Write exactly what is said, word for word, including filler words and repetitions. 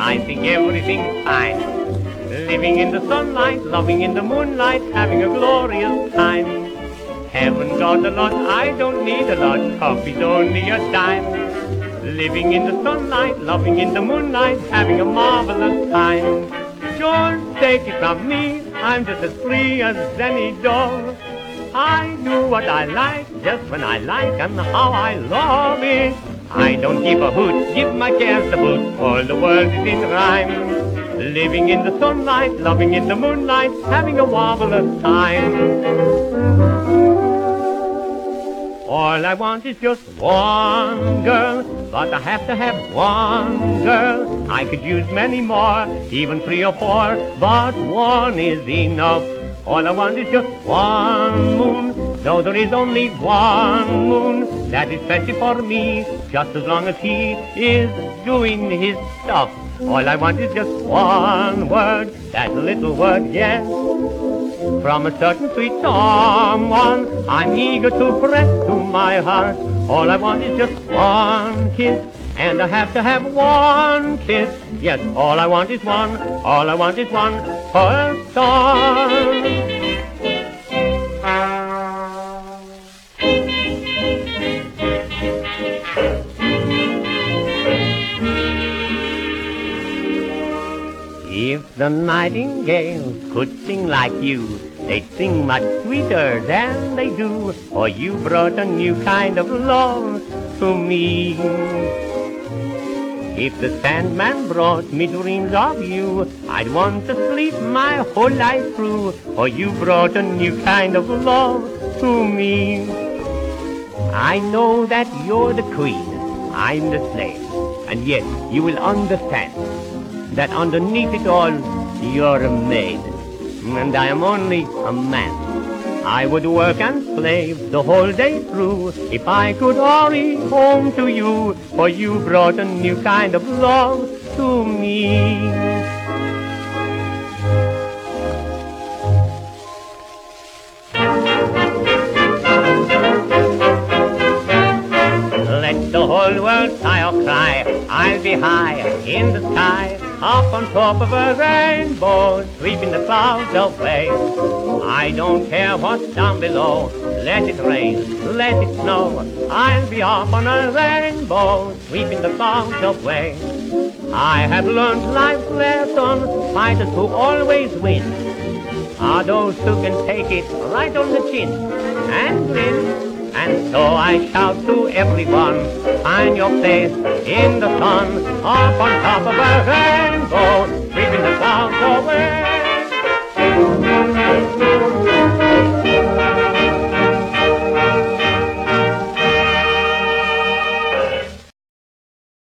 I think everything's fine. Living in the sunlight, loving in the moonlight, having a glorious time. Haven't got a lot, I don't need a lot, coffee's only a dime. Living in the sunlight, loving in the moonlight, having a marvelous time. Don't take it from me, I'm just as free as any dog. I do what I like, just when I like, and how I love it. I don't give a hoot, give my cares the boot, all the world is in rhyme. Living in the sunlight, loving in the moonlight, having a marvelous time. All I want is just one girl, but I have to have one girl. I could use many more, even three or four, but one is enough. All I want is just one moon, though there is only one moon. That is plenty for me, just as long as he is doing his stuff. All I want is just one word, that little word, yes. From a certain sweet someone I'm eager to press to my heart. All I want is just one kiss, and I have to have one kiss. Yes, all I want is one, all I want is one person. If the nightingales could sing like you, they'd sing much sweeter than they do, for you brought a new kind of love to me. If the Sandman brought me dreams of you, I'd want to sleep my whole life through, for you brought a new kind of love to me. I know that you're the queen, I'm the slave, and yet you will understand that underneath it all, you're a maid, and I am only a man. I would work and slave the whole day through if I could hurry home to you, for you brought a new kind of love to me. Let the whole world sigh or cry, I'll be high in the sky, up on top of a rainbow, sweeping the clouds away. I don't care what's down below, let it rain, let it snow, I'll be up on a rainbow, sweeping the clouds away. I have learned life's lesson, fighters who always win are those who can take it right on the chin and grin. And so I shout to everyone, find your place in the sun, up on top of a rainbow,